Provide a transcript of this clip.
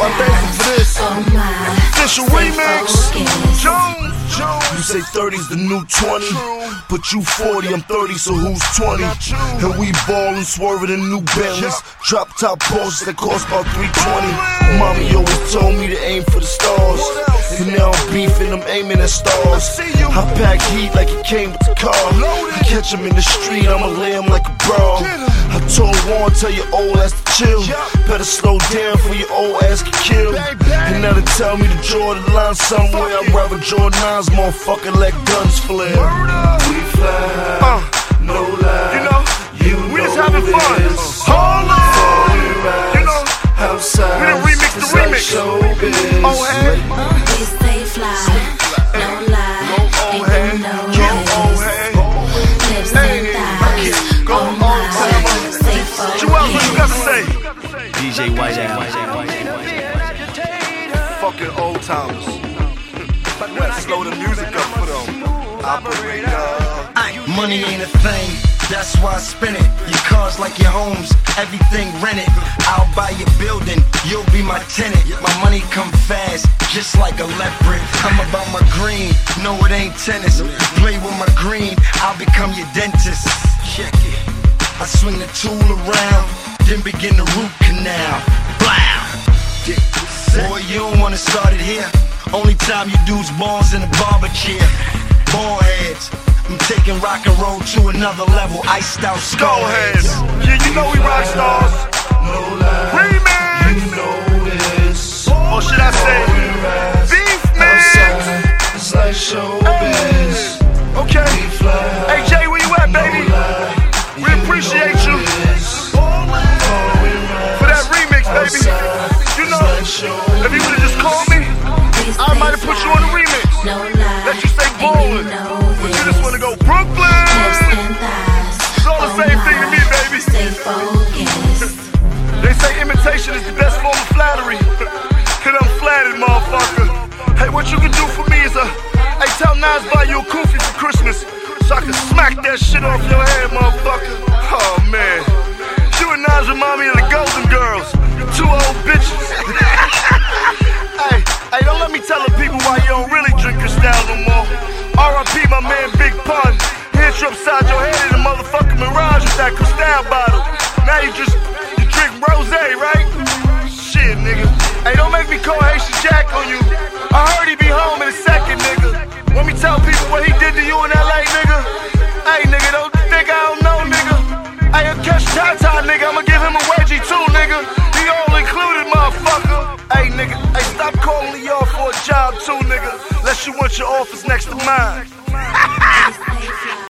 I thank you for this. Official remix. Jones. You say 30's the new 20, but you 40, I'm 30, so who's 20? And we ballin', swerving in new Bentleys, drop top Porsches that cost about 320. Mommy always told me to aim for the stars, and now I'm beefing, I'm aiming at stars. I pack heat like it came with the car. I catch him in the street, I'ma lay him like a bra. I told Warren, tell your old ass to chill, better slow down for your old ass get killed. And now they tell me to draw the line somewhere, I'd rather draw nines, motherfucker, let guns flare. We fly, no lie. You know, we just having fun. Hold on. You know, outside, we done remix the remix. Showbiz. Oh, hey. We stay fly, no lie, ain't no noise. Lips and thighs, oh my, stay focused. Joel, what you gotta say? DJ White Owl. Fucking old timers. Let's slow the music up for them. Money ain't a thing, that's why I spend it. Your cars like your homes, everything rented. I'll buy your building, you'll be my tenant. My money come fast, just like a leopard. I'm about my green, no it ain't tennis. Play with my green, I'll become your dentist. Check it. I swing the tool around, then begin the root canal. Blow. Boy, you don't wanna start it here. Only time you do's balls in a barber chair. Ball heads, I'm taking rock and roll to another level. Iced out skull heads. Yeah, you know we rock stars. No lie, Remix. you know this. Or should I say, beef mix? It's like showbiz. Okay. We fly, Hey Jay, where you at, baby? We appreciate you for that remix, baby. You know, if you would've just called me, I might have put you on the remix. Let you say ballin', but you just wanna go Brooklyn. It's all the same thing to me, baby. They say imitation is the best form of flattery. Cause I'm flattered, motherfucker. Hey, what you can do for me is hey, tell Nas buy you a kufi for Christmas, so I can smack that shit off your head, motherfucker. Oh man, you and Nas remind me of the Golden Girls, you two old bitches. Hey, don't let me tell the people why you don't really drink your style no more. R.I.P. my man Big Pun. Hit you upside your head in the motherfucking Mirage with that Cristal bottle. Now you drink rosé, right? Shit, nigga. Hey, don't make me call Haitian Jack on you. I heard he be home in a second, nigga. Let me tell people what he did to you in L.A., nigga. Hey, nigga, don't think I don't know, nigga. Hey, I'll catch Tata, nigga. I'ma give him a wedgie too, nigga. He all included, motherfucker. Hey, nigga, hey, stop calling me off for a job too, nigga. Unless you want your office next to mine.